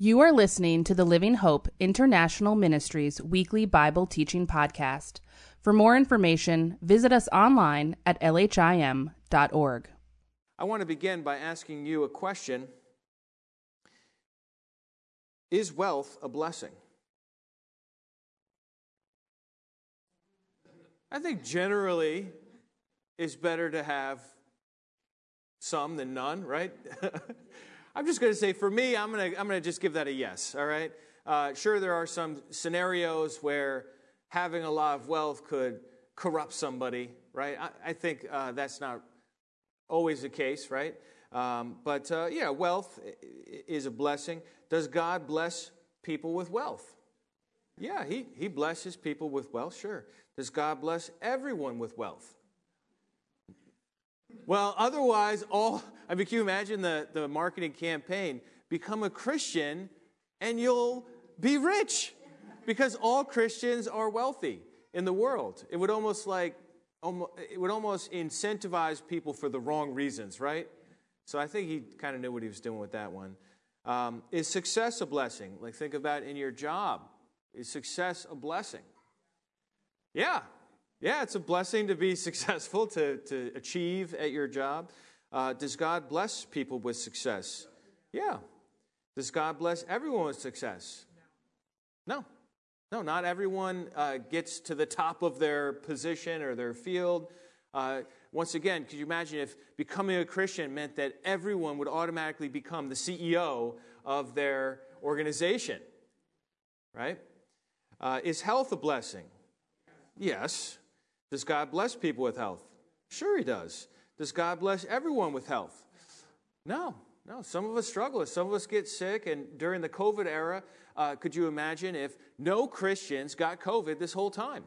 You are listening to the Living Hope International Ministries weekly Bible teaching podcast. For more information, visit us online at lhim.org. I want to begin by asking you a question. Is wealth a blessing? I think generally it's better to have some than none, right? I'm just going to say, for me, I'm going to just give that a yes, all right? Sure, there are some scenarios where having a lot of wealth could corrupt somebody, right? I think that's not always the case, right? But wealth is a blessing. Does God bless people with wealth? Yeah, he blesses people with wealth, sure. Does God bless everyone with wealth? Well, otherwise, can you imagine the marketing campaign? Become a Christian and you'll be rich, because all Christians are wealthy in the world. It would almost incentivize people for the wrong reasons, right? So I think he kind of knew what he was doing with that one. Is success a blessing? Like, think about in your job. Is success a blessing? Yeah, it's a blessing to be successful, to achieve at your job. Does God bless people with success? Yeah. Does God bless everyone with success? No, not everyone gets to the top of their position or their field. Once again, could you imagine if becoming a Christian meant that everyone would automatically become the CEO of their organization, right? Is health a blessing? Yes. Does God bless people with health? Sure he does. Does God bless everyone with health? No. Some of us struggle. Some of us get sick. And during the COVID era, could you imagine if no Christians got COVID this whole time?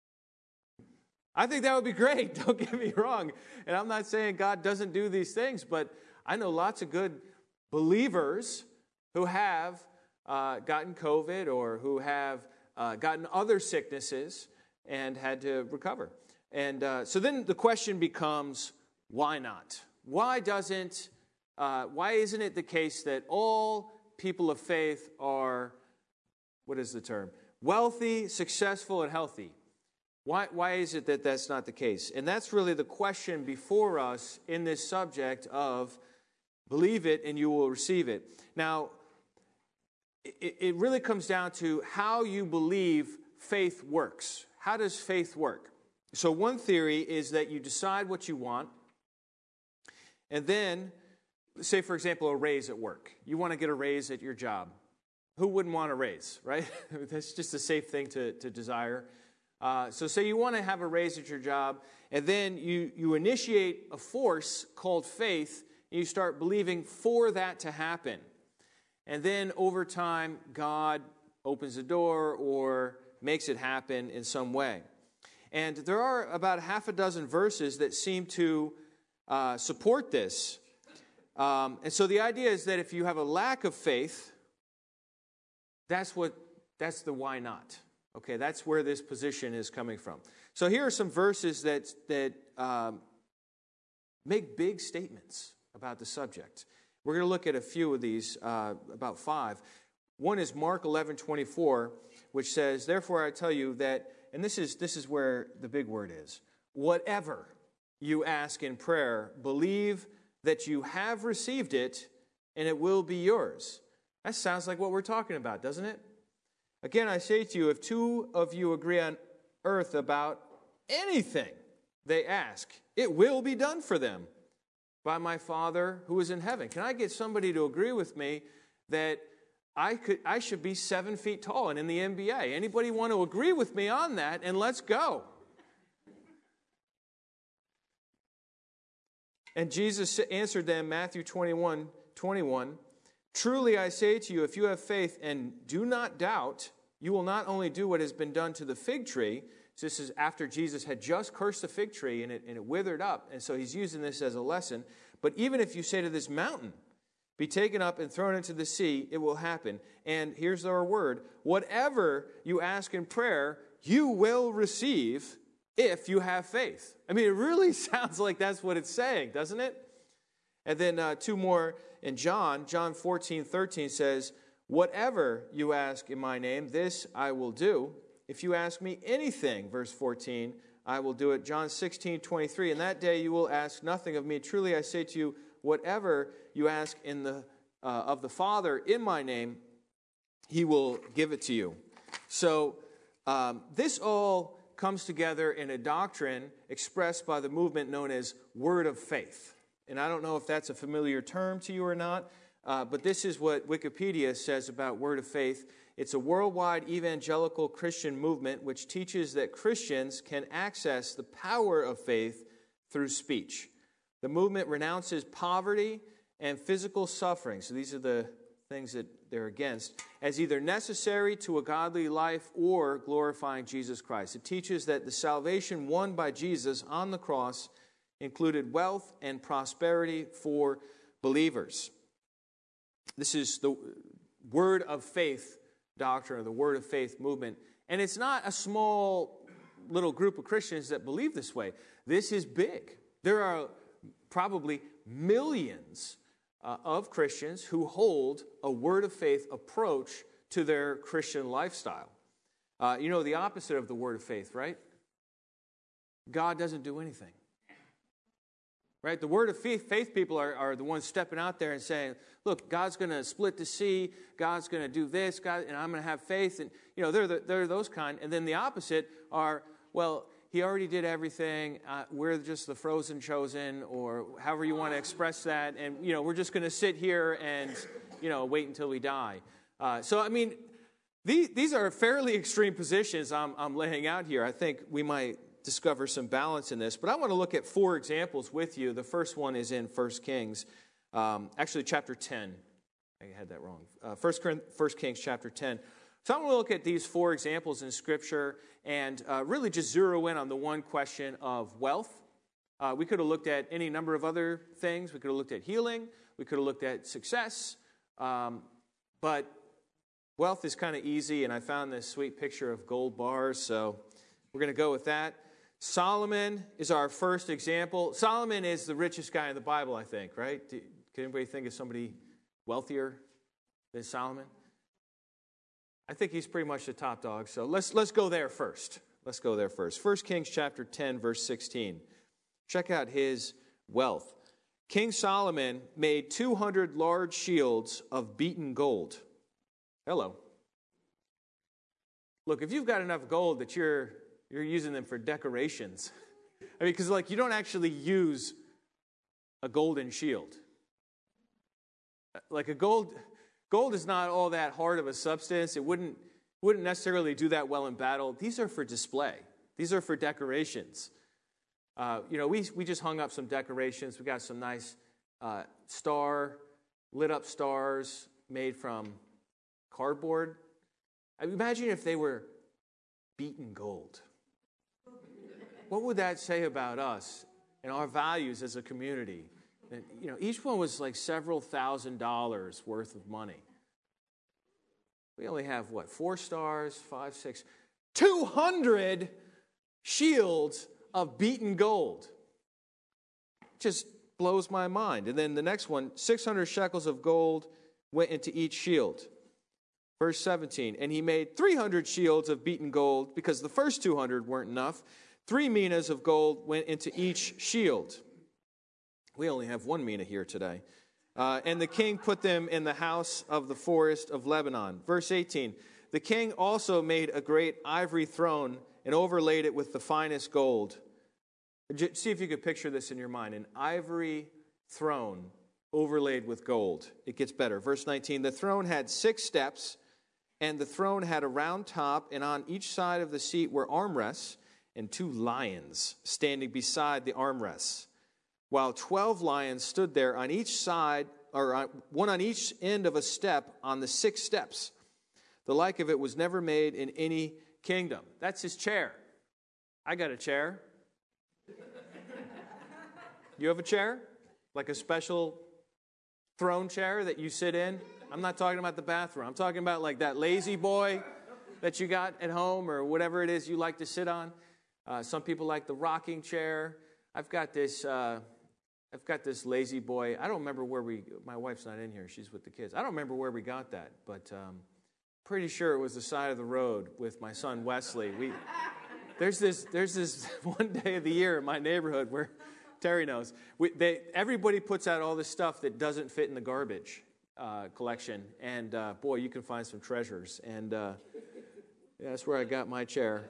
I think that would be great. Don't get me wrong. And I'm not saying God doesn't do these things, but I know lots of good believers who have gotten COVID or who have gotten other sicknesses and had to recover. And so then the question becomes, why not? Why isn't it the case that all people of faith are, what is the term? Wealthy, successful, and healthy? Why is it that that's not the case? And that's really the question before us in this subject of believe it and you will receive it. Now, it really comes down to how you believe faith works. How does faith work? So one theory is that you decide what you want, and then, say, for example, a raise at work. You want to get a raise at your job. Who wouldn't want a raise, right? That's just a safe thing to desire. So say you want to have a raise at your job, and then you initiate a force called faith, and you start believing for that to happen. And then over time, God opens the door or makes it happen in some way. And there are about half a dozen verses that seem to support this. And so the idea is that if you have a lack of faith, that's the why not. Okay, that's where this position is coming from. So here are some verses that make big statements about the subject. We're going to look at a few of these, about 5. One is Mark 11:24, which says, "Therefore I tell you that," and this is where the big word is, "whatever you ask in prayer, believe that you have received it, and it will be yours." That sounds like what we're talking about, doesn't it? Again, I say to you, if 2 of you agree on earth about anything they ask, it will be done for them by my Father who is in heaven. Can I get somebody to agree with me that I should be 7 feet tall and in the NBA? Anybody want to agree with me on that? And let's go. And Jesus answered them, Matthew 21:21, "Truly I say to you, if you have faith and do not doubt, you will not only do what has been done to the fig tree." So this is after Jesus had just cursed the fig tree and it withered up. And so he's using this as a lesson. "But even if you say to this mountain, be taken up and thrown into the sea, it will happen." And here's our word: whatever you ask in prayer, you will receive if you have faith. I mean, it really sounds like that's what it's saying, doesn't it? And then 2 more in John 14:13 says, Whatever you ask in my name, this I will do. If you ask me anything, verse 14, I will do it. John 16:23, in that day you will ask nothing of me. Truly I say to you, whatever you ask of the Father in my name, he will give it to you. So this all comes together in a doctrine expressed by the movement known as word of faith. And I don't know if that's a familiar term to you or not, but this is what Wikipedia says about word of faith. It's a worldwide evangelical Christian movement which teaches that Christians can access the power of faith through speech. The movement renounces poverty and physical suffering, so these are the things that they're against, as either necessary to a godly life or glorifying Jesus Christ. It teaches that the salvation won by Jesus on the cross included wealth and prosperity for believers. This is the word of faith doctrine, or the word of faith movement. And it's not a small little group of Christians that believe this way. This is big. There are probably millions of Christians who hold a word of faith approach to their Christian lifestyle. You know the opposite of the word of faith, right? God doesn't do anything. Right? The word of faith people are the ones stepping out there and saying, look, God's going to split the sea, God's going to do this, God, and I'm going to have faith. And, you know, they're those kind. And then the opposite are, well, he already did everything. We're just the frozen chosen, or however you want to express that. And, you know, we're just going to sit here and, you know, wait until we die. So, I mean, these are fairly extreme positions I'm laying out here. I think we might discover some balance in this. But I want to look at 4 examples with you. The first one is in 1 Kings, actually chapter 10. I had that wrong. 1 Kings chapter 10. So I want to look at these 4 examples in Scripture and really just zero in on the one question of wealth. We could have looked at any number of other things. We could have looked at healing. We could have looked at success. But wealth is kind of easy, and I found this sweet picture of gold bars, so we're going to go with that. Solomon is our first example. Solomon is the richest guy in the Bible, I think, right? Can anybody think of somebody wealthier than Solomon? I think he's pretty much the top dog, so let's go there first. Let's go there first. 1 Kings chapter 10, verse 16. Check out his wealth. King Solomon made 200 large shields of beaten gold. Hello. Look, if you've got enough gold that you're using them for decorations. I mean, because like you don't actually use a golden shield. Like gold is not all that hard of a substance. It wouldn't necessarily do that well in battle. These are for display. These are for decorations. You know, we just hung up some decorations. We got some nice lit up stars made from cardboard. I mean, imagine if they were beaten gold. What would that say about us and our values as a community? And, you know, each one was like several $1,000s worth of money. We only have, 4 stars, 5, 6, 200 shields of beaten gold. Just blows my mind. And then the next one, 600 shekels of gold went into each shield. Verse 17, and he made 300 shields of beaten gold because the first 200 weren't enough. 3 minas of gold went into each shield. We only have 1 mina here today. And the king put them in the house of the forest of Lebanon. Verse 18, the king also made a great ivory throne and overlaid it with the finest gold. See if you could picture this in your mind. An ivory throne overlaid with gold. It gets better. Verse 19, the throne had 6 steps, and the throne had a round top, and on each side of the seat were armrests, and 2 lions standing beside the armrests, while 12 lions stood there on each side, or one on each end of a step on the 6 steps. The like of it was never made in any kingdom. That's his chair. I got a chair. You have a chair? Like a special throne chair that you sit in? I'm not talking about the bathroom. I'm talking about like that lazy boy that you got at home or whatever it is you like to sit on. Some people like the rocking chair. I've got this I've got this lazy boy. I don't remember my wife's not in here. She's with the kids. I don't remember where we got that, but pretty sure it was the side of the road with my son Wesley. There's this one day of the year in my neighborhood where Terry knows. Everybody puts out all this stuff that doesn't fit in the garbage collection, and boy, you can find some treasures. And that's where I got my chair.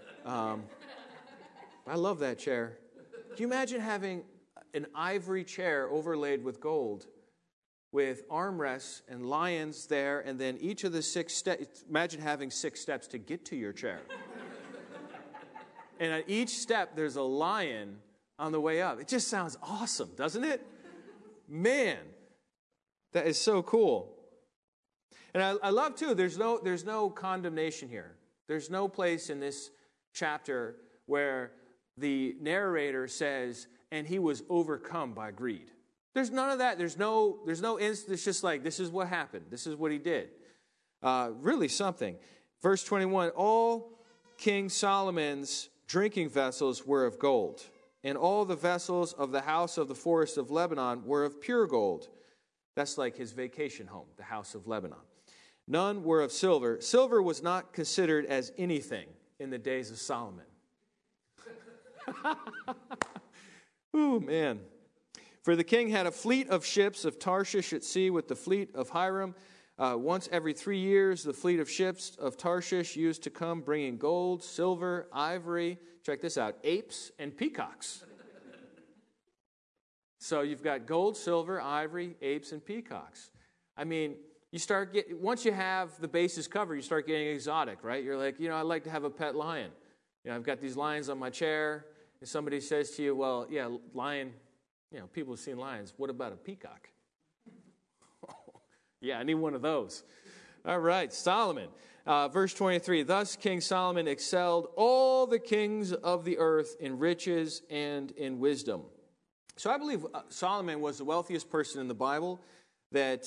I love that chair. Can you imagine having an ivory chair overlaid with gold, with armrests and lions there, and then each of the 6 steps? Imagine having 6 steps to get to your chair. And at each step, there's a lion on the way up. It just sounds awesome, doesn't it? Man, that is so cool. And I love, too, there's no condemnation here. There's no place in this chapter where the narrator says, and he was overcome by greed. There's none of that. There's no instant. It's just like, this is what happened. This is what he did. Really something. Verse 21, all King Solomon's drinking vessels were of gold, and all the vessels of the house of the forest of Lebanon were of pure gold. That's like his vacation home, the house of Lebanon. None were of silver. Silver was not considered as anything in the days of Solomon. Ooh, man. For the king had a fleet of ships of Tarshish at sea with the fleet of Hiram. Once every 3 years, the fleet of ships of Tarshish used to come bringing gold, silver, ivory, check this out, apes and peacocks. So you've got gold, silver, ivory, apes, and peacocks. I mean, once you have the bases covered, you start getting exotic, right? You're like, I'd like to have a pet lion. I've got these lions on my chair. And somebody says to you, well, yeah, lion, people have seen lions. What about a peacock? Yeah, I need one of those. All right, Solomon. Verse 23, thus King Solomon excelled all the kings of the earth in riches and in wisdom. So I believe Solomon was the wealthiest person in the Bible. But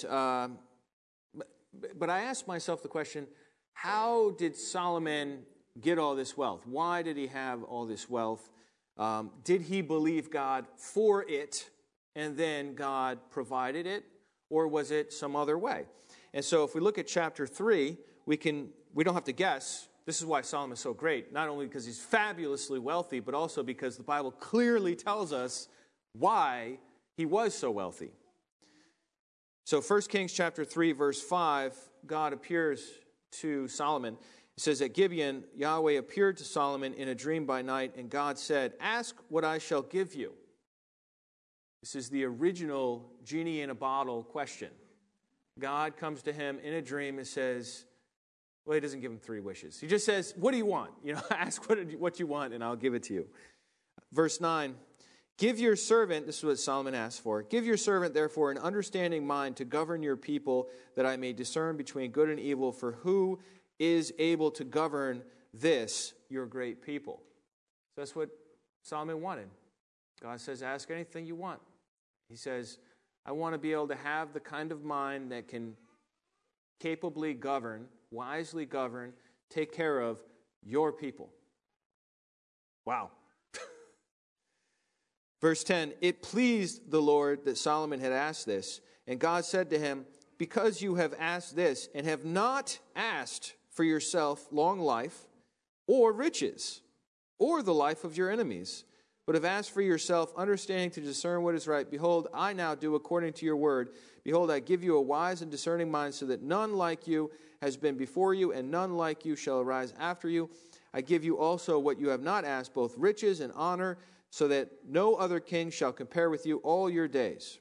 I asked myself the question, how did Solomon get all this wealth? Why did he have all this wealth? Did he believe God for it, and then God provided it, or was it some other way? And so if we look at chapter 3, we don't have to guess. This is why Solomon's so great, not only because he's fabulously wealthy, but also because the Bible clearly tells us why he was so wealthy. So 1 Kings chapter 3, verse 5, God appears to Solomon. It says, at Gibeon, Yahweh appeared to Solomon in a dream by night, and God said, ask what I shall give you. This is the original genie in a bottle question. God comes to him in a dream and says, well, he doesn't give him 3 wishes. He just says, what do you want? Ask what you want, and I'll give it to you. Verse 9, give your servant, this is what Solomon asked for, give your servant, therefore, an understanding mind to govern your people, that I may discern between good and evil, for who is able to govern this, your great people. So that's what Solomon wanted. God says, ask anything you want. He says, I want to be able to have the kind of mind that can capably govern, wisely govern, take care of your people. Wow. Verse 10, it pleased the Lord that Solomon had asked this, and God said to him, because you have asked this, and have not asked for yourself long life, or riches, or the life of your enemies, but have asked for yourself understanding to discern what is right. Behold, I now do according to your word. Behold, I give you a wise and discerning mind, so that none like you has been before you, and none like you shall arise after you. I give you also what you have not asked, both riches and honor, so that no other king shall compare with you all your days.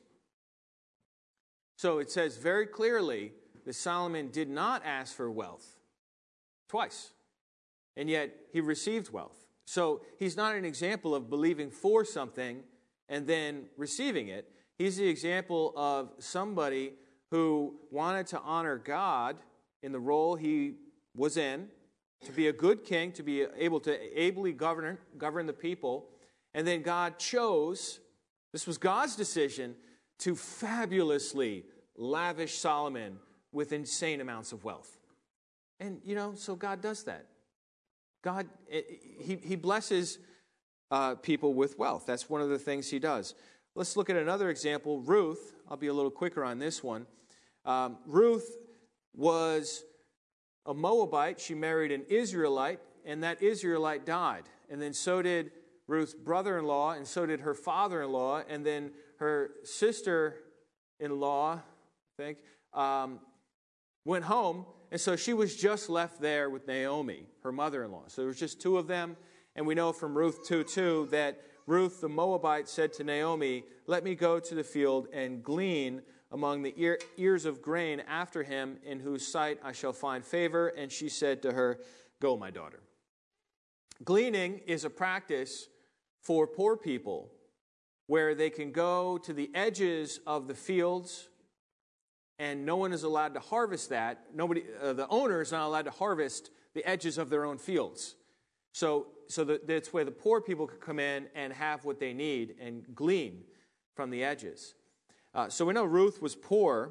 So it says very clearly that Solomon did not ask for wealth. Twice. And yet he received wealth. So he's not an example of believing for something and then receiving it. He's the example of somebody who wanted to honor God in the role he was in, to be a good king, to be able to ably govern the people. And then God chose, this was God's decision, to fabulously lavish Solomon with insane amounts of wealth. And, so God does that. God, he blesses people with wealth. That's one of the things he does. let's look at another example. Ruth, I'll be a little quicker on this one. Ruth was a Moabite. She married an Israelite, and that Israelite died. And then so did Ruth's brother-in-law, and so did her father-in-law, and then her sister-in-law, I think, went home, and so she was just left there with Naomi, her mother-in-law. So there was just two of them, and we know from Ruth 2:2 that Ruth the Moabite said to Naomi, "Let me go to the field and glean among the ears of grain after him, in whose sight I shall find favor." And she said to her, "Go, my daughter." Gleaning is a practice for poor people where they can go to the edges of the fields and no one is allowed to harvest that. The owner is not allowed to harvest the edges of their own fields. So that's where the poor people could come in and have what they need and glean from the edges. So we know Ruth was poor,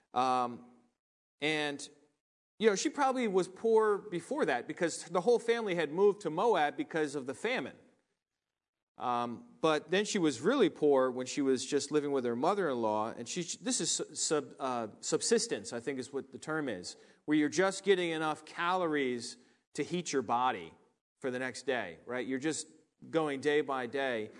and she probably was poor before that because the whole family had moved to Moab because of the famine. But then she was really poor when she was just living with her mother-in-law, and this is subsistence, I think is what the term is, where you're just getting enough calories to heat your body for the next day, right? You're just going day by day,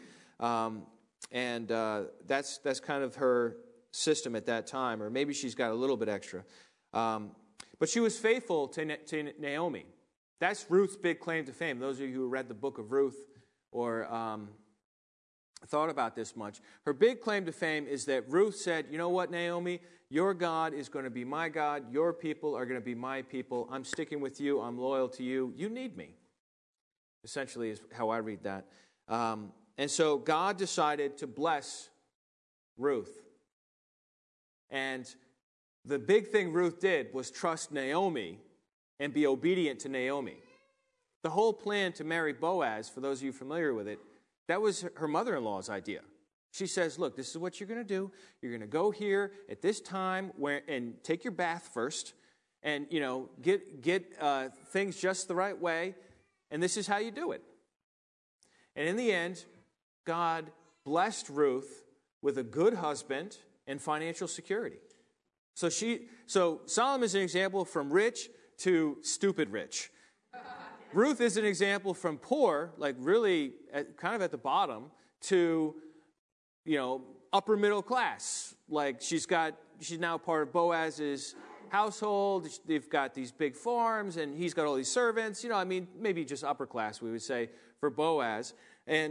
and that's kind of her system at that time, or maybe she's got a little bit extra. But she was faithful to Naomi. That's Ruth's big claim to fame. Those of you who read the book of Ruth or thought about this much. Her big claim to fame is that Ruth said, "You know what, Naomi? Your God is going to be my God. Your people are going to be my people. I'm sticking with you. I'm loyal to you. You need me." Essentially is how I read that. And so God decided to bless Ruth. And the big thing Ruth did was trust Naomi and be obedient to Naomi. The whole plan to marry Boaz, for those of you familiar with it, that was her mother-in-law's idea. She says, "Look, this is what you're going to do. You're going to go here at this time and take your bath first and, get things just the right way, and this is how you do it." And in the end, God blessed Ruth with a good husband and financial security. So Solomon is an example from rich to stupid rich. Ruth is an example from poor, like really kind of at the bottom, to, upper middle class. Like she's now part of Boaz's household. They've got these big farms, and he's got all these servants. Maybe just upper class, we would say, for Boaz. And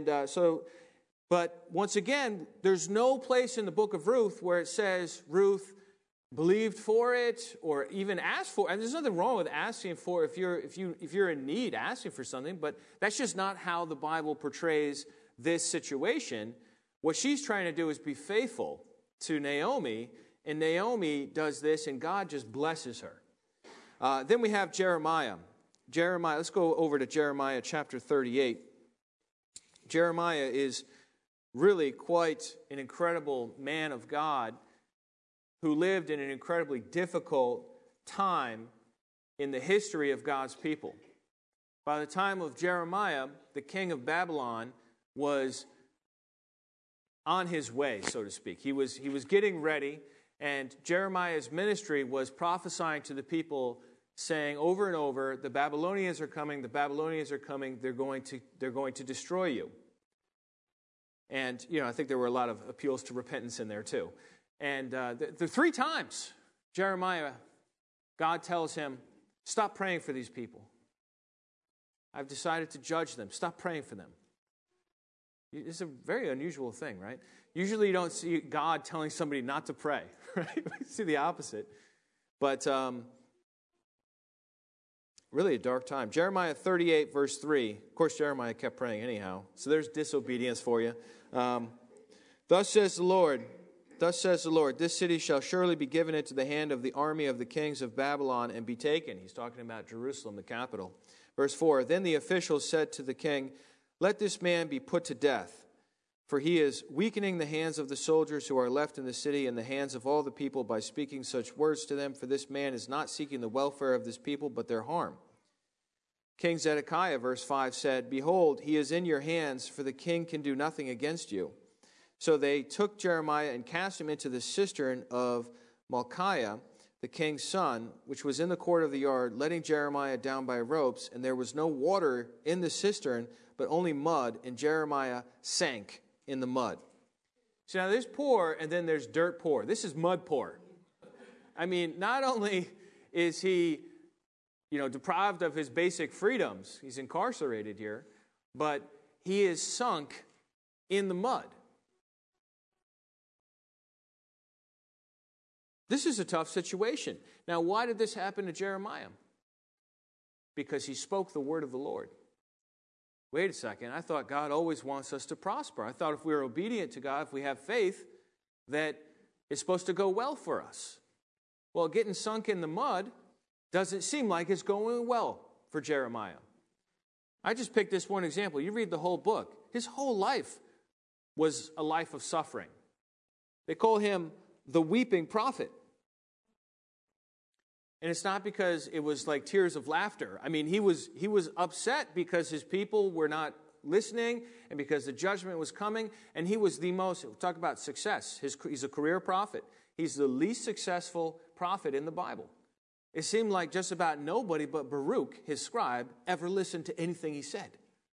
but once again, there's no place in the book of Ruth where it says Ruth believed for it or even asked for it. And there's nothing wrong with asking for if you're in need, asking for something, but that's just not how the Bible portrays this situation. What she's trying to do is be faithful to Naomi, and Naomi does this, and God just blesses her. Then we have Jeremiah. Let's go over to Jeremiah chapter 38. Jeremiah is really quite an incredible man of God who lived in an incredibly difficult time in the history of God's people. By the time of Jeremiah, the king of Babylon was on his way, so to speak. He was getting ready, and Jeremiah's ministry was prophesying to the people, saying over and over, "The Babylonians are coming, the Babylonians are coming, they're going to destroy you." And, I think there were a lot of appeals to repentance in there too. And the 3 times, Jeremiah, God tells him, "Stop praying for these people. I've decided to judge them. Stop praying for them." It's a very unusual thing, right? Usually you don't see God telling somebody not to pray, right? We see the opposite. But really a dark time. Jeremiah 38, verse 3. Of course, Jeremiah kept praying anyhow. So there's disobedience for you. Thus says the Lord, "This city shall surely be given into the hand of the army of the kings of Babylon and be taken." He's talking about Jerusalem, the capital. Verse 4, "Then the officials said to the king, 'Let this man be put to death, for he is weakening the hands of the soldiers who are left in the city and the hands of all the people by speaking such words to them, for this man is not seeking the welfare of this people, but their harm.' King Zedekiah," verse 5, said, "Behold, he is in your hands, for the king can do nothing against you. So they took Jeremiah and cast him into the cistern of Malchiah, the king's son, which was in the court of the yard, letting Jeremiah down by ropes. And there was no water in the cistern, but only mud, and Jeremiah sank in the mud. So now there's poor, and then there's dirt poor. This is mud poor. I mean, not only is he, deprived of his basic freedoms, he's incarcerated here, but he is sunk in the mud. This is a tough situation. Now, why did this happen to Jeremiah? Because he spoke the word of the Lord. Wait a second, I thought God always wants us to prosper. I thought if we are obedient to God, if we have faith, that it's supposed to go well for us. Well, getting sunk in the mud doesn't seem like it's going well for Jeremiah. I just picked this one example. You read the whole book. His whole life was a life of suffering. They call him the weeping prophet. And it's not because it was like tears of laughter. I mean, he was upset because his people were not listening and because the judgment was coming. And he was the most, talk about success. He's a career prophet. He's the least successful prophet in the Bible. It seemed like just about nobody but Baruch, his scribe, ever listened to anything he said.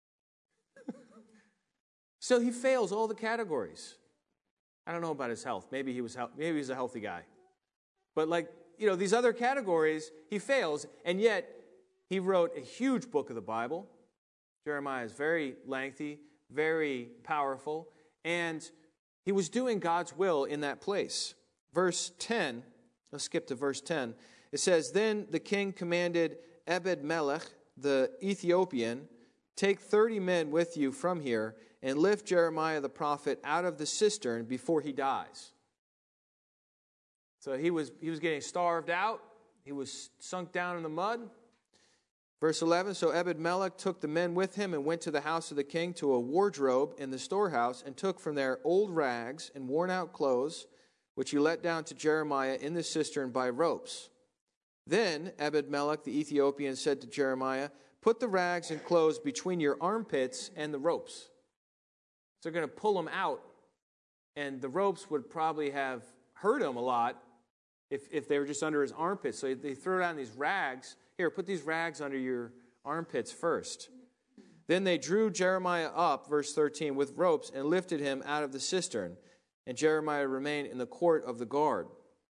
So he fails all the categories. I don't know about his health. Maybe he's a healthy guy. But these other categories, he fails, and yet he wrote a huge book of the Bible. Jeremiah is very lengthy, very powerful, and he was doing God's will in that place. Verse 10, let's skip to verse 10. It says, Then the king commanded Ebed-Melech, the Ethiopian, Take 30 men with you from here, and lift Jeremiah the prophet out of the cistern before he dies. So he was getting starved out. He was sunk down in the mud. Verse 11, So Ebed-Melech took the men with him and went to the house of the king to a wardrobe in the storehouse and took from there old rags and worn-out clothes, which he let down to Jeremiah in the cistern by ropes. Then Ebed-Melech the Ethiopian said to Jeremiah, Put the rags and clothes between your armpits and the ropes. So they're going to pull him out, and the ropes would probably have hurt him a lot if they were just under his armpits. So they threw down these rags. Here, put these rags under your armpits first. Then they drew Jeremiah up, verse 13, with ropes and lifted him out of the cistern. And Jeremiah remained in the court of the guard.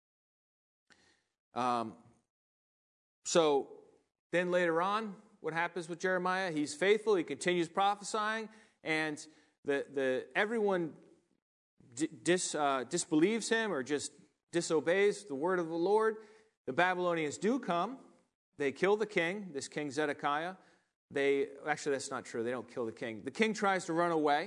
So then later on, what happens with Jeremiah? He's faithful. He continues prophesying, and everyone disbelieves him or just disobeys the word of the Lord. The Babylonians do come. They kill the king, this King Zedekiah. Actually, that's not true. They don't kill the king. The king tries to run away.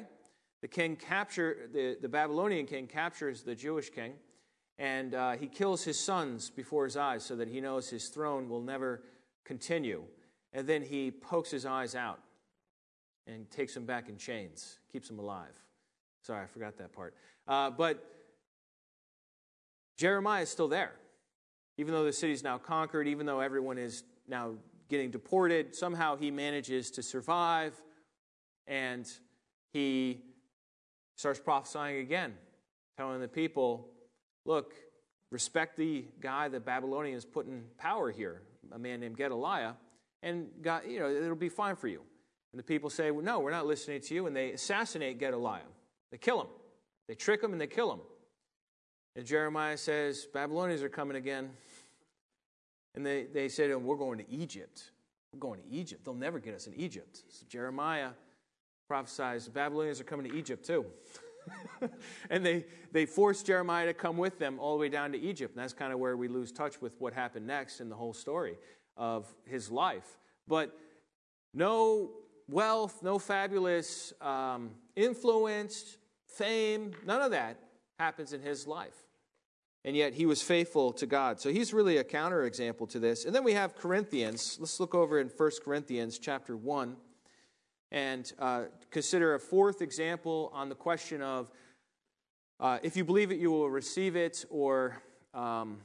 The Babylonian king captures the Jewish king, and he kills his sons before his eyes so that he knows his throne will never continue. And then he pokes his eyes out and takes him back in chains, keeps him alive. Sorry, I forgot that part. But Jeremiah is still there. Even though the city's now conquered, even though everyone is now getting deported, somehow he manages to survive, and he starts prophesying again, telling the people, look, respect the guy that Babylonians put in power here, a man named Gedaliah, and God, it'll be fine for you. And the people say, well, no, we're not listening to you, and they assassinate Gedaliah. They kill him. They trick him, and they kill him. And Jeremiah says, Babylonians are coming again. And they say to him, we're going to Egypt. We're going to Egypt. They'll never get us in Egypt. So Jeremiah prophesies, the Babylonians are coming to Egypt too. And they force Jeremiah to come with them all the way down to Egypt. And that's kind of where we lose touch with what happened next in the whole story of his life. But no wealth, no fabulous influence, fame, none of that happens in his life. And yet he was faithful to God. So he's really a counterexample to this. And then we have Corinthians. Let's look over in 1 Corinthians chapter 1 and consider a fourth example on the question of if you believe it, you will receive it, or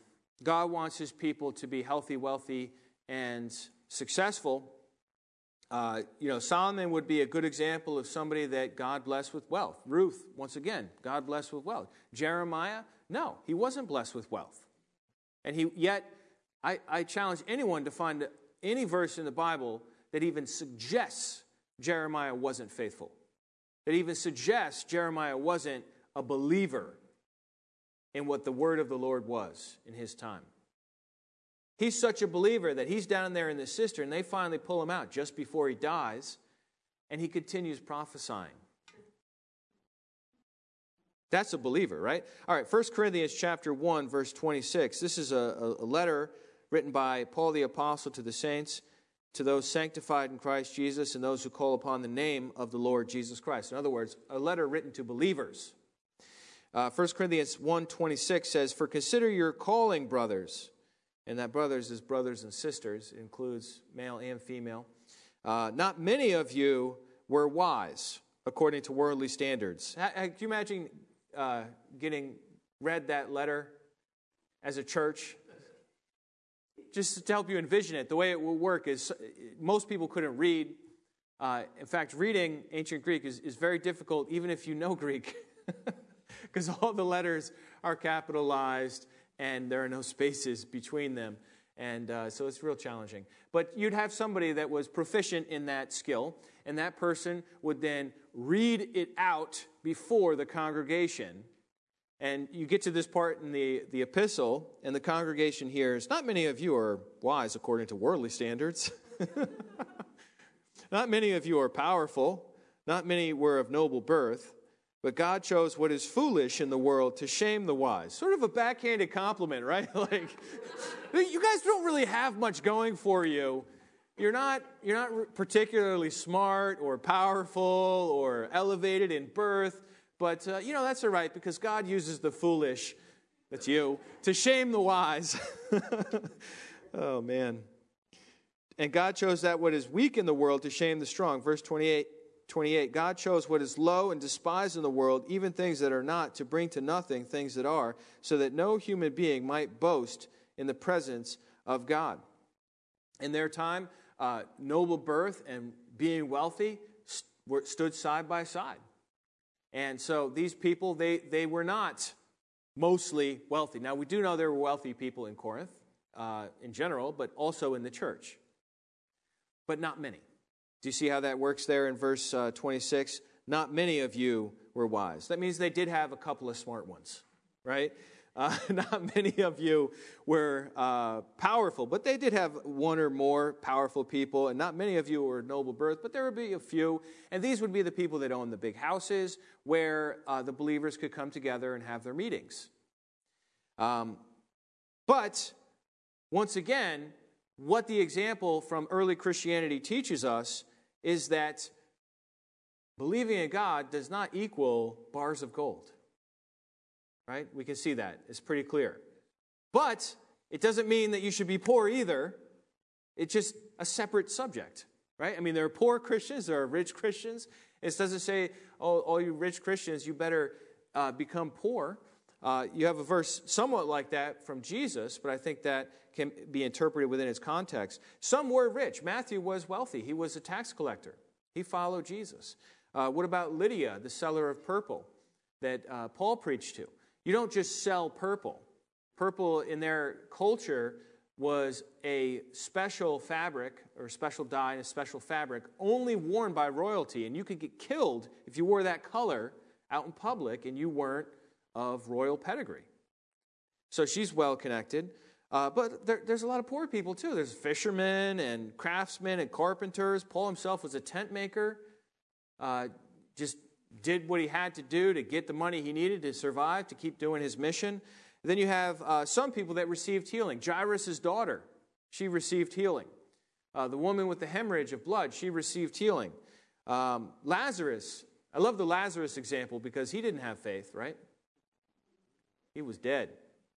God wants his people to be healthy, wealthy, and successful. Solomon would be a good example of somebody that God blessed with wealth. Ruth, once again, God blessed with wealth. Jeremiah, no, he wasn't blessed with wealth. And yet, I challenge anyone to find any verse in the Bible that even suggests Jeremiah wasn't faithful, that even suggests Jeremiah wasn't a believer in what the word of the Lord was in his time. He's such a believer that he's down there in the cistern, and they finally pull him out just before he dies, and he continues prophesying. That's a believer, right? All right, 1 Corinthians chapter 1, verse 26. This is a letter written by Paul the Apostle to the saints, to those sanctified in Christ Jesus and those who call upon the name of the Lord Jesus Christ. In other words, a letter written to believers. 1 Corinthians 1:26 says, "For consider your calling, brothers." And that brothers is brothers and sisters. It includes male and female. "Not many of you were wise according to worldly standards." Can you imagine getting read that letter as a church? Just to help you envision it, the way it will work is most people couldn't read. In fact, reading ancient Greek is very difficult even if you know Greek because all the letters are capitalized and there are no spaces between them. And so it's real challenging. But you'd have somebody that was proficient in that skill, and that person would then read it out before the congregation. And you get to this part in the epistle, and the congregation hears, "Not many of you are wise according to worldly standards. Not many of you are powerful. Not many were of noble birth. But God chose what is foolish in the world to shame the wise." Sort of a backhanded compliment, right? Like, you guys don't really have much going for you. You're not particularly smart or powerful or elevated in birth. But, that's all right because God uses the foolish, that's you, to shame the wise. Oh, man. "And God chose that what is weak in the world to shame the strong." Verse 28, "God chose what is low and despised in the world, even things that are not, to bring to nothing things that are, so that no human being might boast in the presence of God." In their time, noble birth and being wealthy stood side by side. And so these people, they were not mostly wealthy. Now, we do know there were wealthy people in Corinth in general, but also in the church. But not many. Do you see how that works there in verse 26? "Not many of you were wise." That means they did have a couple of smart ones, right? Not many of you were powerful, but they did have one or more powerful people, and not many of you were noble birth, but there would be a few, and these would be the people that owned the big houses where the believers could come together and have their meetings. But, once again, what the example from early Christianity teaches us is that believing in God does not equal bars of gold. Right? We can see that. It's pretty clear. But it doesn't mean that you should be poor either. It's just a separate subject. Right? I mean, there are poor Christians, there are rich Christians. It doesn't say, "Oh, all you rich Christians, you better become poor." You have a verse somewhat like that from Jesus, but I think that can be interpreted within its context. Some were rich. Matthew was wealthy. He was a tax collector. He followed Jesus. What about Lydia, the seller of purple that Paul preached to? You don't just sell purple. Purple in their culture was a special fabric or special dye and a special fabric only worn by royalty. And you could get killed if you wore that color out in public and you weren't of royal pedigree. So she's well connected. But there's a lot of poor people too. There's fishermen and craftsmen and carpenters. Paul himself was a tent maker. Just did what he had to do to get the money he needed to survive, to keep doing his mission. Then you have some people that received healing. Jairus' daughter, she received healing. The woman with the hemorrhage of blood, she received healing. Lazarus, I love the Lazarus example because he didn't have faith, right? He was dead.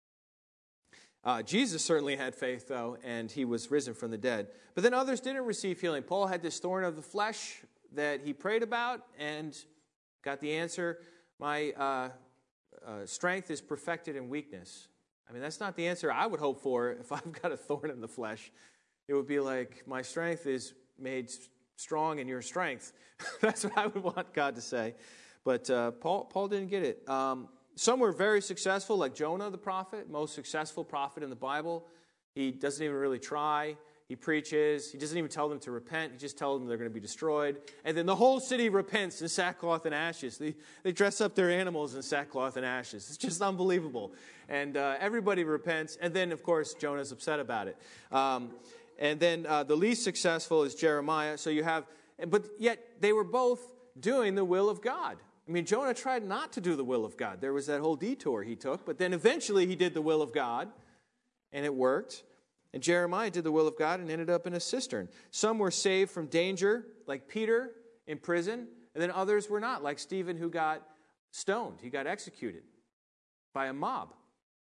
Jesus certainly had faith, though, and he was risen from the dead. But then others didn't receive healing. Paul had this thorn of the flesh that he prayed about and got the answer. My strength is perfected in weakness. I mean, that's not the answer I would hope for if I've got a thorn in the flesh. It would be like, my strength is made strong in your strength. That's what I would want God to say. But Paul didn't get it. Some were very successful, like Jonah the prophet, most successful prophet in the Bible. He doesn't even really try. He preaches. He doesn't even tell them to repent. He just tells them they're going to be destroyed. And then the whole city repents in sackcloth and ashes. They dress up their animals in sackcloth and ashes. It's just unbelievable. And everybody repents. And then, of course, Jonah's upset about it. And then the least successful is Jeremiah. So you have, but yet they were both doing the will of God. I mean, Jonah tried not to do the will of God. There was that whole detour he took, but then eventually he did the will of God, and it worked. And Jeremiah did the will of God and ended up in a cistern. Some were saved from danger, like Peter in prison, and then others were not, like Stephen, who got stoned. He got executed by a mob.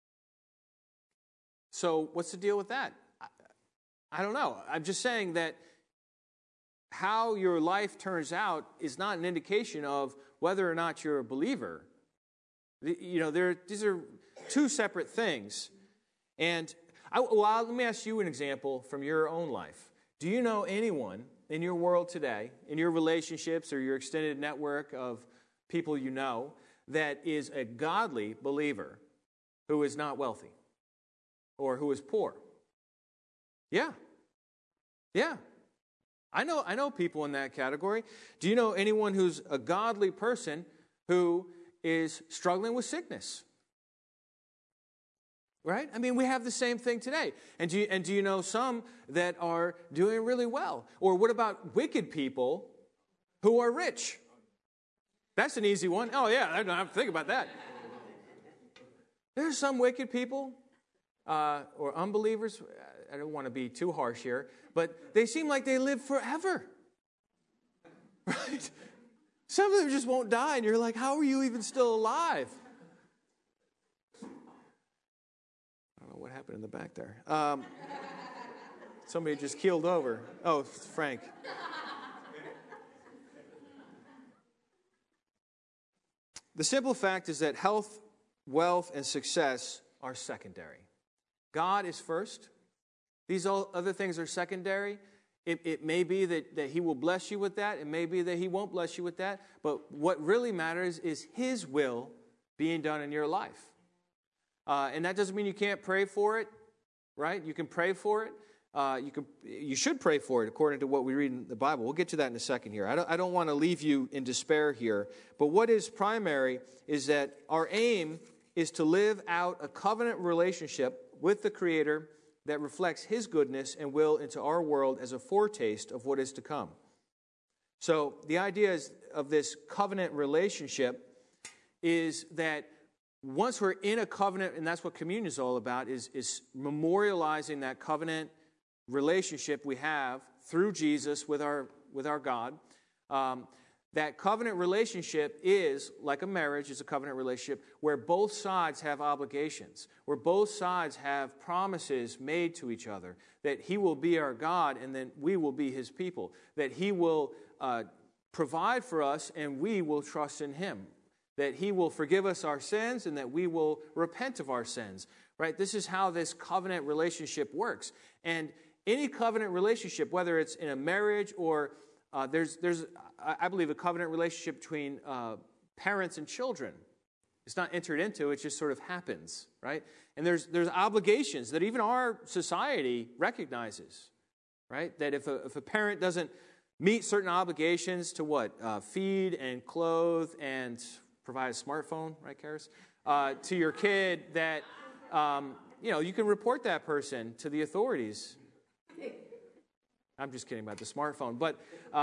So what's the deal with that? I don't know. I'm just saying that how your life turns out is not an indication of whether or not you're a believer. You know, these are two separate things. And let me ask you an example from your own life. Do you know anyone in your world today, in your relationships or your extended network of people you know, that is a godly believer who is not wealthy or who is poor? Yeah. I know people in that category. Do you know anyone who's a godly person who is struggling with sickness? Right? I mean, we have the same thing today. And do you know some that are doing really well? Or what about wicked people who are rich? That's an easy one. Oh, yeah, I don't have to think about that. There's some wicked people or unbelievers. I don't want to be too harsh here, but they seem like they live forever. Right? Some of them just won't die, and you're like, how are you even still alive? I don't know what happened in the back there. Somebody just keeled over. Oh, Frank. The simple fact is that health, wealth, and success are secondary. God is first. These other things are secondary. It may be that He will bless you with that. It may be that He won't bless you with that. But what really matters is His will being done in your life. And that doesn't mean you can't pray for it, right? You can pray for it. You should pray for it according to what we read in the Bible. We'll get to that in a second here. I don't want to leave you in despair here. But what is primary is that our aim is to live out a covenant relationship with the Creator that reflects His goodness and will into our world as a foretaste of what is to come. So the idea of this covenant relationship is that once we're in a covenant, and that's what communion is all about, is memorializing that covenant relationship we have through Jesus with our God. That covenant relationship is, like a marriage, is a covenant relationship where both sides have obligations, where both sides have promises made to each other, that He will be our God and then we will be His people, that He will provide for us and we will trust in Him, that He will forgive us our sins and that we will repent of our sins, right? This is how this covenant relationship works. And any covenant relationship, whether it's in a marriage or there's I believe a covenant relationship between parents and children. It's not entered into, it just sort of happens, right? And there's obligations that even our society recognizes, right? That if a parent doesn't meet certain obligations to what? Feed and clothe and provide a smartphone, right, Karis? To your kid, that, you can report that person to the authorities. I'm just kidding about the smartphone. But,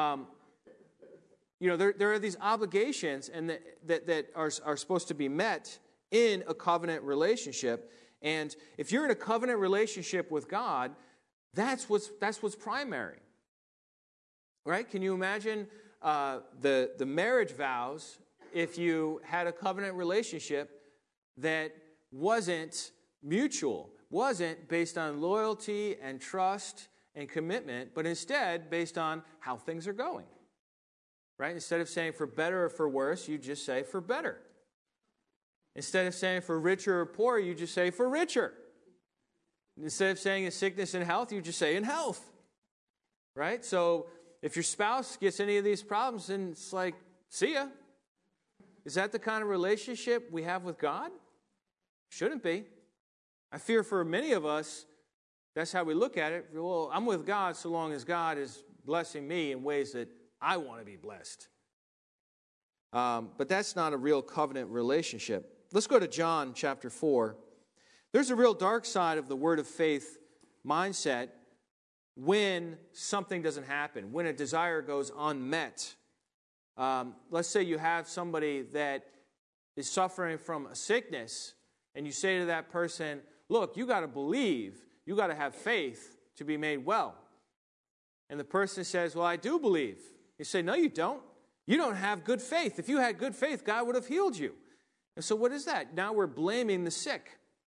there are these obligations and that are supposed to be met in a covenant relationship. And if you're in a covenant relationship with God, that's what's primary. Right? Can you imagine the marriage vows if you had a covenant relationship that wasn't mutual, wasn't based on loyalty and trust and commitment, but instead based on how things are going, right? Instead of saying for better or for worse, you just say for better. Instead of saying for richer or poorer, you just say for richer. Instead of saying in sickness and health, you just say in health, right? So if your spouse gets any of these problems, then it's like, see ya. Is that the kind of relationship we have with God? Shouldn't be. I fear for many of us, that's how we look at it. Well, I'm with God so long as God is blessing me in ways that I want to be blessed. But that's not a real covenant relationship. Let's go to John chapter 4. There's a real dark side of the word of faith mindset when something doesn't happen, when a desire goes unmet. Let's say you have somebody that is suffering from a sickness, and you say to that person, look, you got to believe, you got to have faith to be made well. And the person says, well, I do believe. You say, no, you don't. You don't have good faith. If you had good faith, God would have healed you. And so what is that? Now we're blaming the sick.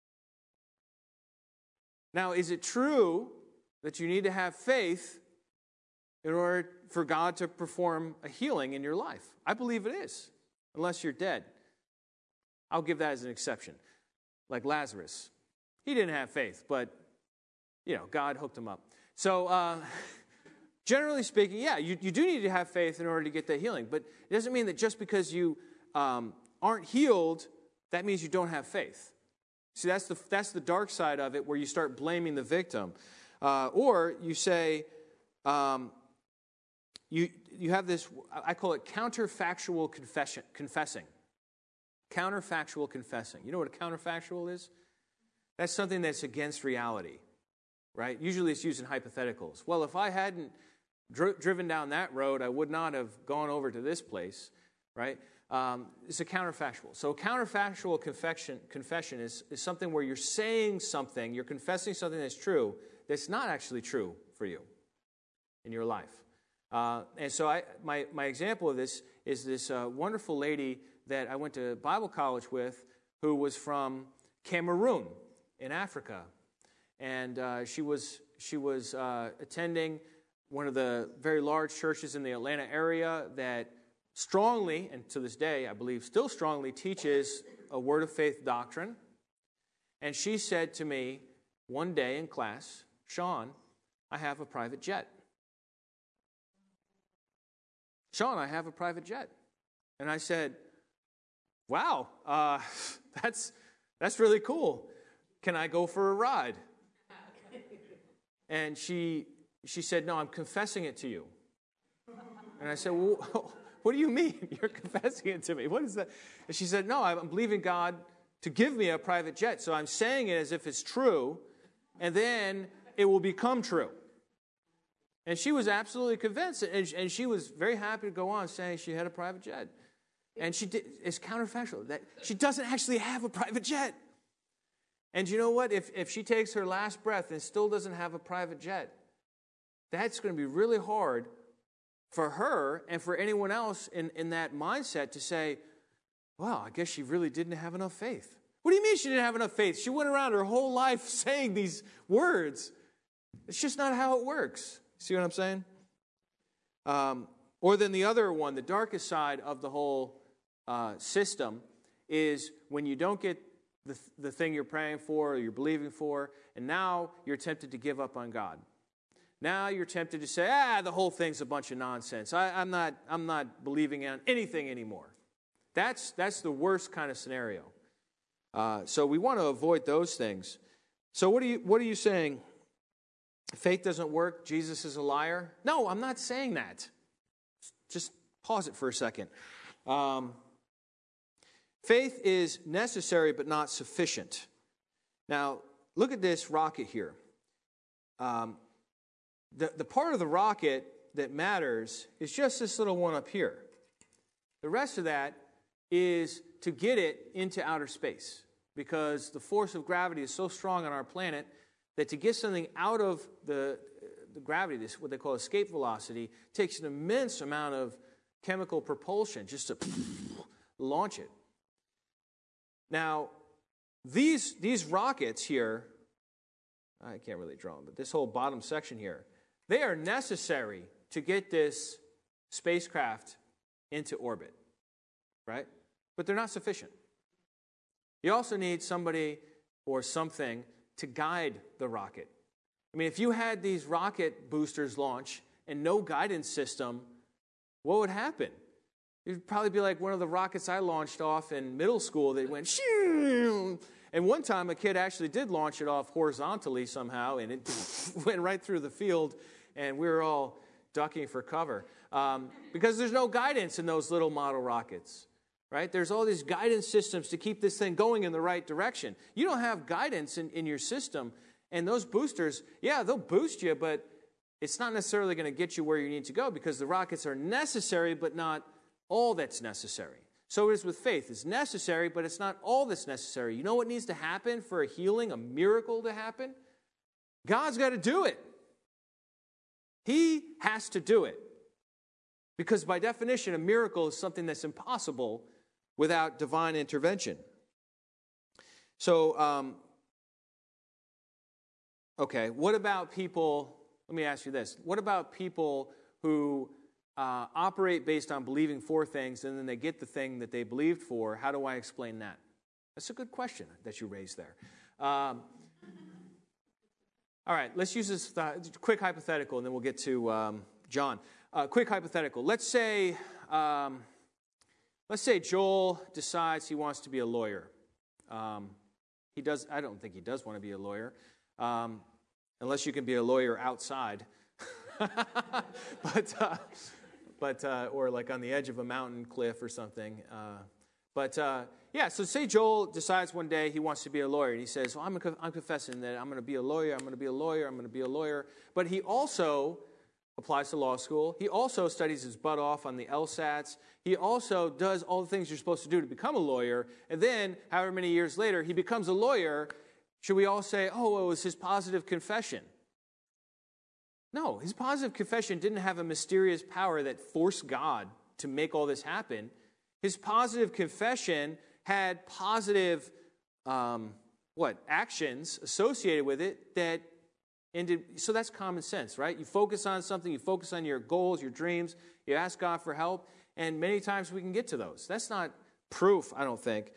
Now, is it true that you need to have faith in order for God to perform a healing in your life? I believe it is, unless you're dead. I'll give that as an exception. Like Lazarus. He didn't have faith, but, God hooked him up. So, generally speaking, yeah, you do need to have faith in order to get that healing. But it doesn't mean that just because you aren't healed, that means you don't have faith. See, that's the dark side of it, where you start blaming the victim. Or you say, you have this, I call it counterfactual confessing. Counterfactual confessing. You know what a counterfactual is? That's something that's against reality, right? Usually it's used in hypotheticals. Well, if I hadn't driven down that road, I would not have gone over to this place, right? It's a counterfactual. So a counterfactual confession is something where you're saying something, you're confessing something that's true, that's not actually true for you in your life. And so my example of this is this wonderful lady that I went to Bible college with, who was from Cameroon in Africa. And she was attending one of the very large churches in the Atlanta area that strongly, and to this day, I believe, still strongly teaches a word of faith doctrine. And she said to me one day in class, Sean, I have a private jet. Sean, I have a private jet. And I said, wow, that's really cool. Can I go for a ride? And she said, no, I'm confessing it to you. And I said, well, what do you mean you're confessing it to me? What is that? And she said, no, I'm believing God to give me a private jet. So I'm saying it as if it's true, and then it will become true. And she was absolutely convinced, and she was very happy to go on saying she had a private jet. And she did. It's counterfactual. That she doesn't actually have a private jet. And you know what? If she takes her last breath and still doesn't have a private jet, that's going to be really hard for her and for anyone else in that mindset to say, well, I guess she really didn't have enough faith. What do you mean she didn't have enough faith? She went around her whole life saying these words. It's just not how it works. See what I'm saying? Or then the other one, the darkest side of the whole system, is when you don't get the thing you're praying for or you're believing for, and now you're tempted to give up on God. Now you're tempted to say, the whole thing's a bunch of nonsense. I'm not believing in anything anymore. That's the worst kind of scenario. So we want to avoid those things. So what are you saying? Faith doesn't work. Jesus is a liar? No, I'm not saying that. Just pause it for a second. Faith is necessary but not sufficient. Now, look at this rocket here. The part of the rocket that matters is just this little one up here. The rest of that is to get it into outer space, because the force of gravity is so strong on our planet that to get something out of the gravity, this what they call escape velocity, takes an immense amount of chemical propulsion just to launch it. Now, these rockets here, I can't really draw them, but this whole bottom section here, they are necessary to get this spacecraft into orbit, right? But they're not sufficient. You also need somebody or something to guide the rocket. I mean, if you had these rocket boosters launch and no guidance system, what would happen? It'd probably be like one of the rockets I launched off in middle school that went shoo. And one time a kid actually did launch it off horizontally somehow, and it went right through the field, and we were all ducking for cover. Because there's no guidance in those little model rockets, right? There's all these guidance systems to keep this thing going in the right direction. You don't have guidance in your system, and those boosters, yeah, they'll boost you, but it's not necessarily going to get you where you need to go because the rockets are necessary, but not all that's necessary. So it is with faith. It's necessary, but it's not all that's necessary. You know what needs to happen for a healing, a miracle to happen? God's got to do it. He has to do it. Because by definition, a miracle is something that's impossible without divine intervention. So, okay, what about people, let me ask you this. What about people who operate based on believing for things and then they get the thing that they believed for? How do I explain that? That's a good question that you raised there. All right, let's use this quick hypothetical and then we'll get to John. Quick hypothetical. Let's say Joel decides he wants to be a lawyer. He does. I don't think he does want to be a lawyer, unless you can be a lawyer outside, but or like on the edge of a mountain cliff or something. Yeah. So say Joel decides one day he wants to be a lawyer, and he says, "Well, I'm confessing that I'm going to be a lawyer. I'm going to be a lawyer. I'm going to be a lawyer." But he also applies to law school. He also studies his butt off on the LSATs. He also does all the things you're supposed to do to become a lawyer. And then, however many years later, he becomes a lawyer. Should we all say, oh, it was his positive confession? No, his positive confession didn't have a mysterious power that forced God to make all this happen. His positive confession had positive, actions associated with it that so that's common sense, right? You focus on something, you focus on your goals, your dreams, you ask God for help, and many times we can get to those. That's not proof, I don't think.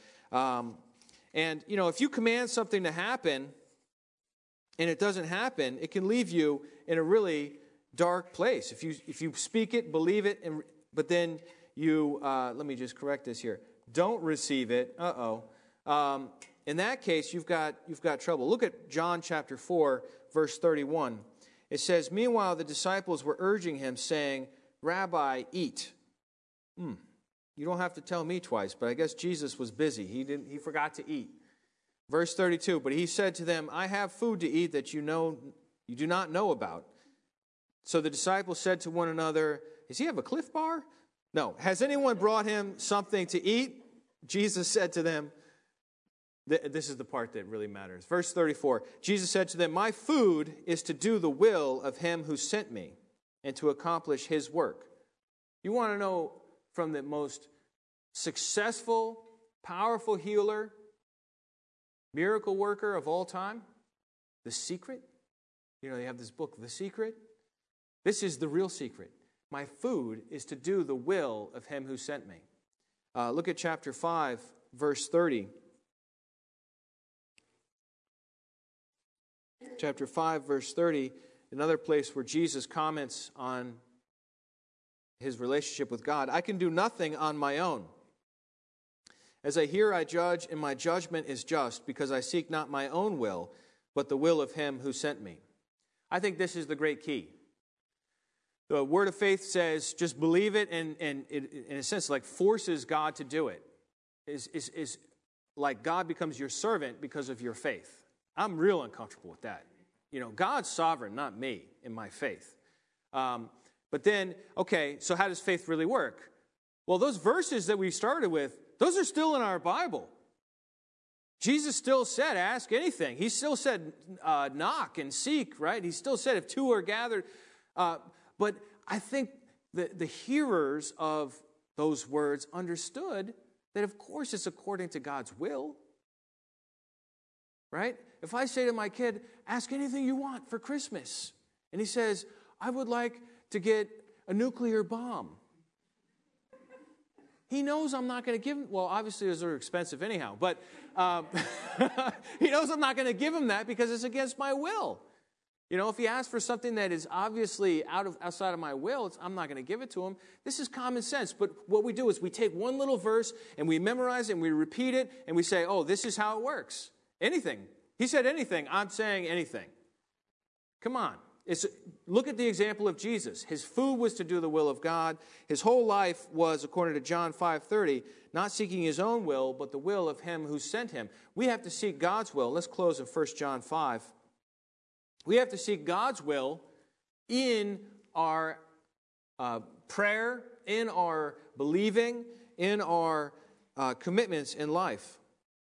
If you command something to happen and it doesn't happen, it can leave you in a really dark place. If you speak it, believe it, but then you, let me just correct this here, don't receive it, in that case, you've got trouble. Look at John chapter 4, verse 31. It says, "Meanwhile, the disciples were urging him, saying, 'Rabbi, eat.'" You don't have to tell me twice, but I guess Jesus was busy. He forgot to eat. Verse 32, "But he said to them, 'I have food to eat that you do not know about.' So the disciples said to one another, 'Does he have a Cliff Bar?' No. 'Has anyone brought him something to eat?' Jesus said to them," this is the part that really matters. Verse 34, "Jesus said to them, 'My food is to do the will of him who sent me and to accomplish his work.'" You want to know from the most successful, powerful healer, miracle worker of all time, the secret? You have this book, The Secret. This is the real secret. My food is to do the will of him who sent me. Look at chapter 5, verse 30. Chapter 5, verse 30, another place where Jesus comments on his relationship with God. "I can do nothing on my own. As I hear, I judge, and my judgment is just, because I seek not my own will, but the will of him who sent me." I think this is the great key. The word of faith says just believe it, and it, in a sense, like forces God to do it. Is like God becomes your servant because of your faith. I'm real uncomfortable with that. God's sovereign, not me, in my faith. But then, okay, so how does faith really work? Well, those verses that we started with, those are still in our Bible. Jesus still said, ask anything. He still said, knock and seek, right? He still said, if two are gathered. But I think the hearers of those words understood that, of course, it's according to God's will. Right? If I say to my kid, ask anything you want for Christmas, and he says, I would like to get a nuclear bomb. He knows I'm not going to give him, well, obviously those are expensive anyhow, but he knows I'm not going to give him that because it's against my will. You know, if he asks for something that is obviously outside of my will, I'm not going to give it to him. This is common sense. But what we do is we take one little verse and we memorize it and we repeat it and we say, oh, this is how it works. Anything. He said anything. I'm saying anything. Come on. Look at the example of Jesus. His food was to do the will of God. His whole life was, according to John 5:30, not seeking his own will, but the will of him who sent him. We have to seek God's will. Let's close in 1 John 5. We have to seek God's will in our prayer, in our believing, in our commitments in life.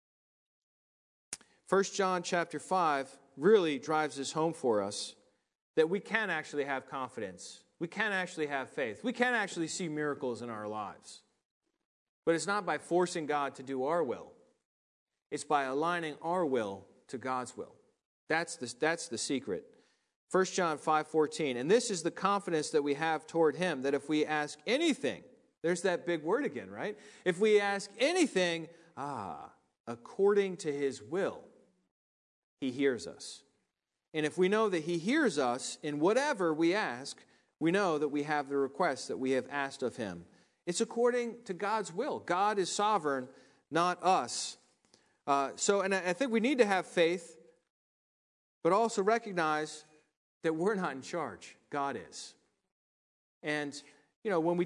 1 John chapter 5 really drives this home for us, that we can actually have confidence. We can actually have faith. We can actually see miracles in our lives. But it's not by forcing God to do our will. It's by aligning our will to God's will. That's the secret. 1 John 5:14, and this is the confidence that we have toward him, that if we ask anything, there's that big word again, right? If we ask anything, according to his will, he hears us. And if we know that he hears us in whatever we ask, we know that we have the request that we have asked of him. It's according to God's will. God is sovereign, not us. And I think we need to have faith, but also recognize that we're not in charge. God is. And, you know, when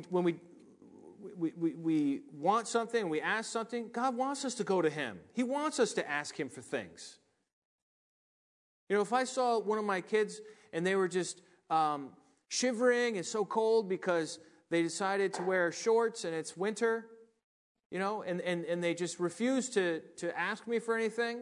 we want something, we ask something, God wants us to go to him. He wants us to ask him for things. You know, if I saw one of my kids and they were just shivering, it's so cold because they decided to wear shorts and it's winter, you know, and they just refuse to ask me for anything,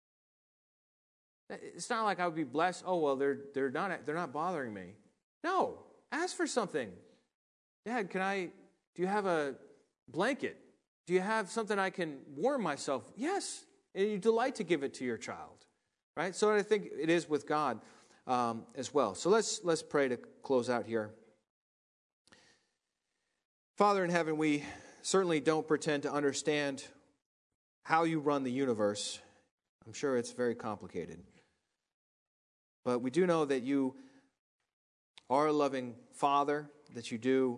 it's not like I would be blessed. Oh, well, they're not bothering me. No, ask for something. Dad, do you have a blanket? Do you have something I can warm myself? Yes, and you delight to give it to your child. Right? So I think it is with God as well. So let's pray to close out here. Father in heaven, we certainly don't pretend to understand how you run the universe. I'm sure it's very complicated. But we do know that you are a loving Father, that you do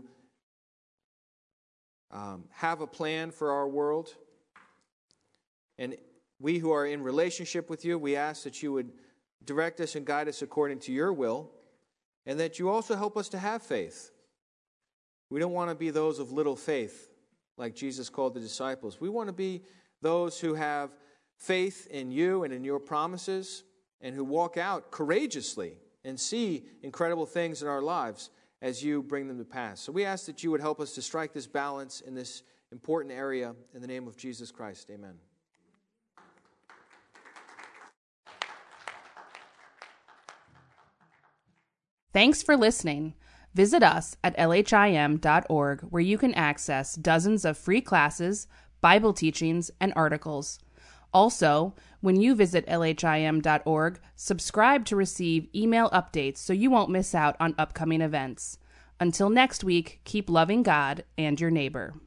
have a plan for our world. And we who are in relationship with you, we ask that you would direct us and guide us according to your will, and that you also help us to have faith. We don't want to be those of little faith, like Jesus called the disciples. We want to be those who have faith in you and in your promises, and who walk out courageously and see incredible things in our lives as you bring them to pass. So we ask that you would help us to strike this balance in this important area. In the name of Jesus Christ, amen. Thanks for listening. Visit us at lhim.org, where you can access dozens of free classes, Bible teachings, and articles. Also, when you visit lhim.org, subscribe to receive email updates so you won't miss out on upcoming events. Until next week, keep loving God and your neighbor.